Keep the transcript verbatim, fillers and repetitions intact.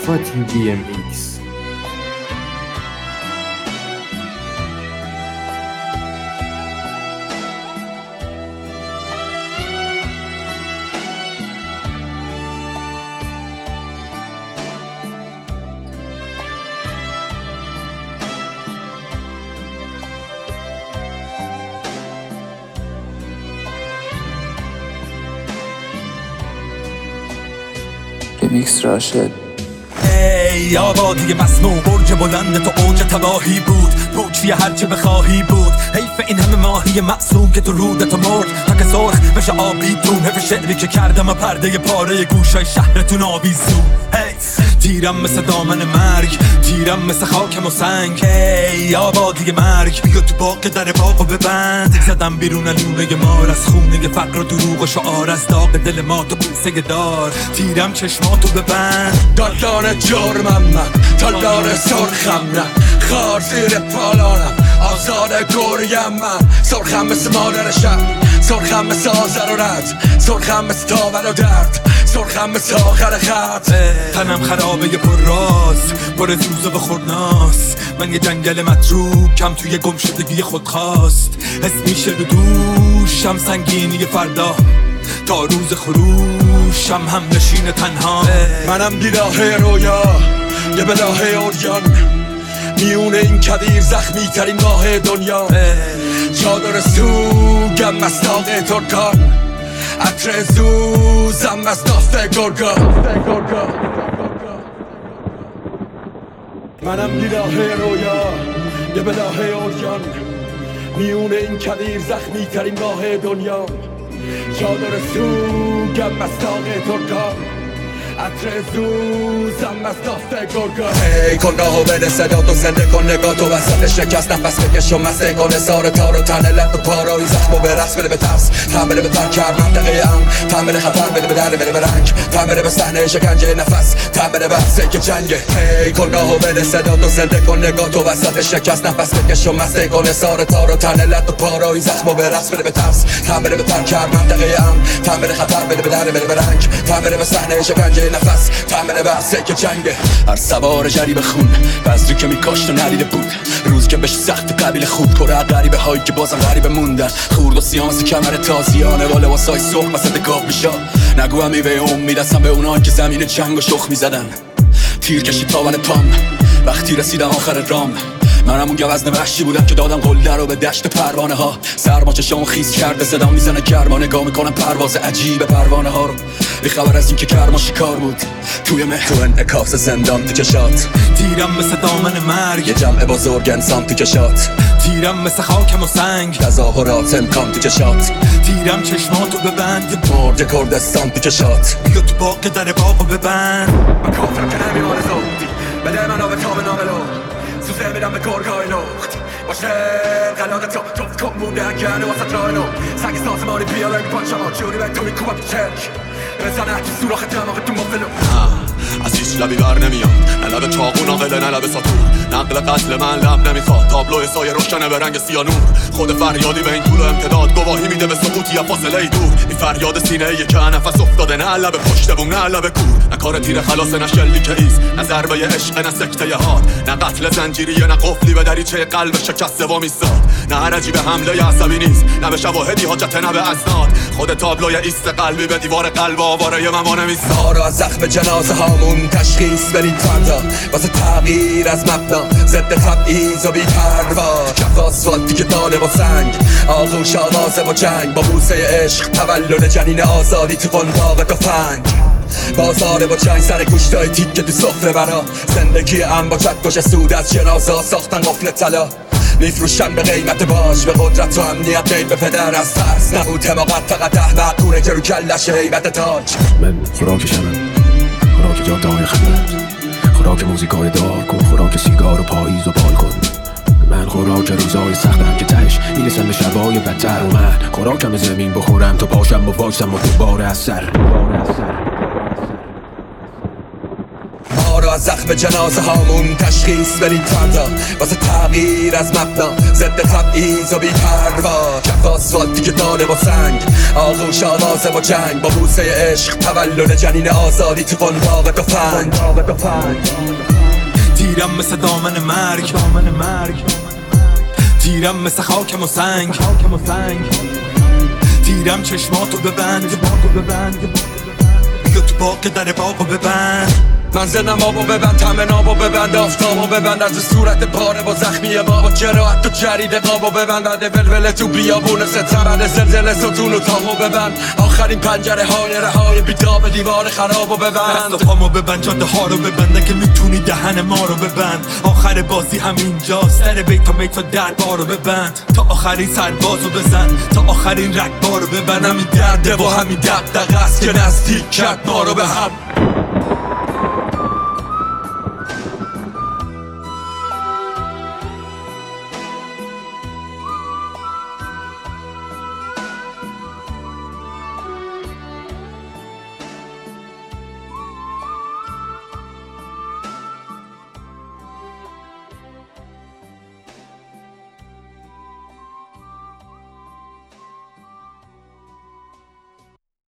فاتی بی ام ایکس. ریمیکس راشد. ای آبادی مسموم، برج بلند تو اوج تباهی بود، پوچی هرچه بخواهی بود. حیف این همه ماهی معصوم که تو رودت مرد تا که سرخ بشه آبیتون. حیف شعری که کردم و پرده پاره گوشای شهرتون آویزون. حیف تیرم مثل دامن مرگ، تیرم مثل خاکم و سنگ. ای آبادی مرگ، بیا تو باغ در باغو ببند. زدم بیرون لونه مار از خونه فقر و دروغ و شعار، از داغ دل ما تو بوسه دار. تیرم چشماتو ببند. دالدان جرمم من، تالدار سرخم نه، خار زیر پالانم، آزاد گریم من. سرخم مثل مادر شب، سرخم مثل آزر و رد، سرخم مثل تاول و درد، سرخم مثل آخر خط. تنم خرابه پر راز، پر زوزه و خورناس. من یه جنگل متروک کم توی گم شدگی خود خواست. حس میشه رو دوشم سنگینی فردا، تا روز خروشم هم نشین تنها. منم بیراه رویا، یه بلاه اوریان، میون این کبیر زخمی ترین ماه دنیا. چادر سوگم مستاق ترکان، عطر زوزم از نافت گرگا. منم بیراه رویا، یه بلاه اوریان، میون این کبیر زخمی ترین ماه دنیا. چادر سوگم مستاق ترکان، عطر زوزم از نافت گرگا. ای کن راهو بده صدا تو، زنده کن نگاه تو وسط شکست. نفس بکش و مسته کن سار تار و تنه لط و پارایی زخمو به رقص بده به ترس. تن بده به تن کرد منطقه ام، تن بده خطر بده به در بده به رنگ، تن بده به صحنه شکنجه نفس، تن بده بحثه که جنگه. ای کن راهو بده صدا تو، زنده کن نگاه تو وسط شکست. نفس بکش و مسته کن سار تار و تنه لط و پارایی زخمو به رقص بده به ترس. تن بده به تن کرد منطقه ام، تن بده خطر بده به در بده به رنگ، تن بده به صحنه شکنجه نفس، تمنه بحثه که جنگه. هر سوار جریب خون، بذری که میکاشت و ندیده بود، روزی که بهش سخت قبیل خود. کره غریبه هایی که بازم غریبه موندن، خورد و سیانس کمر تازیانه و لباسای سرخ وسط گاو میشا. نگو هم میوه امید هستم به اونان که زمین جنگ و شخ میزدن. تیر کشید تاون پام وقتی رسیدم آخر رام. منم اون گوزن وحشی بودم که دادم قله رو به دشت پروانه ها. سرما چشامو خیس کرده، صدام میزنه گرما، نگاه میکنم پرواز عجیب پروانه ها رو. بی خبر از این که کرما شکار بود توی مه، تو انعکاس زندان تو چشات. تیرم مثل دامن مرگ، یه جمع بزرگ انسان تو چشات. تیرم مثل خاکم و سنگ، تظاهرات امکان تو چشات. تیرم چشماتو ببند، مرد کردستان تو چشات. بیا تو باغ در باغو ببند. من کافرم که نمیمانه زود، بده من آب تاب ناملو، سوزه میدم به گرگای لخت. باشه قلاده تو توف کن مونده اگرنه واسه رایلو. سنگ سازمانی بیاره این پاچما، جوری به تو میکوبم تو چرک، بزنه تو سوراخ دماغ تو مفلو. از هیچ لبی بر نمیاد، نه لب چاقو ناقله نه لب ساتور. نقل قتل من لب نمیخواد، تابلو سایه روشنه به رنگ سیانور. خود فریادی به این طول و امتداد، گواهی میده به سقوطی یا فاصله دور. این فریاد سینه ای که نفس افتاده، نه لب پشت بوم نه لب کور. نه کار تیر خلاص نه شلیک ایز، نه ضربه عشق نه سکته هات، نه قتل زنجیریه نه قفلی به دریچه قلب شکسته و میساد. نه حرجی به حمله عصبی نیست، نه به شواهدی حاجت نه به اسناد. خود تابلوی ایست قلبی به دیوار قلب آواره من وانمیساد. از زخم جنازه هامون تشخیص برید فردا، واسه تغییر از مبنا، ضد تبعیض و بی پروا. کف آسفالتی که دانه با سنگ، آغوش آوازه با جنگ، با بوسه عشق تولد جنین آزادی تو قنداق تفنگ. بازار با چنگ سر گوشتای تیکه تو سفره برا، زندگی ام با چکش سود از جنازه ساختن قفل طلا. میفروشن به قیمت باج، به قدرت و امنیت غیر به پدر. از ترس نبود حماقت، فقط احمق کونه که رو کلش هیبت تاج. من خوراک شبم، خوراک جاده‌های خدمت، خوراک موزیکای دار کن، خوراک سیگار و پاییز و بالکن. من خوراک روزای سختم که تهش میرسم به شبای بدتر. و من خوراکم زمین بخورم تا پاشم و وایسم و دوباره از سر. از زخم جنازه هامون تشخیص برید فردا واسه تغییر از مبنا ضد تبعیض و بی پروا کف آسفالتی که دانه با سنگ آغوش آوازه با جنگ با بوسه عشق تولد جنین آزادی تو قنداق دفنگ تیرم مثل دامن مرگ تیرم مثل خاکم و سنگ تیرم چشماتو ببند بیا تو باغ در باغو ببند من زنم آبو ببند همه نابو ببند آفتابو ببند از صورت پاره با زخمی ما با جراحت و جرید قابو ببند عده ولوله تو بیابون ستمند زلزله ستون و تابو ببند آخرین پنجره های رهای بیتاب دیوار خرابو ببند دست و پامو ببند جاده ها رو ببند اگه میتونی دهن ما رو ببند آخر بازی همینجا سر بیت و میت و دربارو ببند تا آخرین سربازو بزن تا آخرین رگبارو ببند همین درده و همین دقدقه است که نزدیک کرد ما رو به هم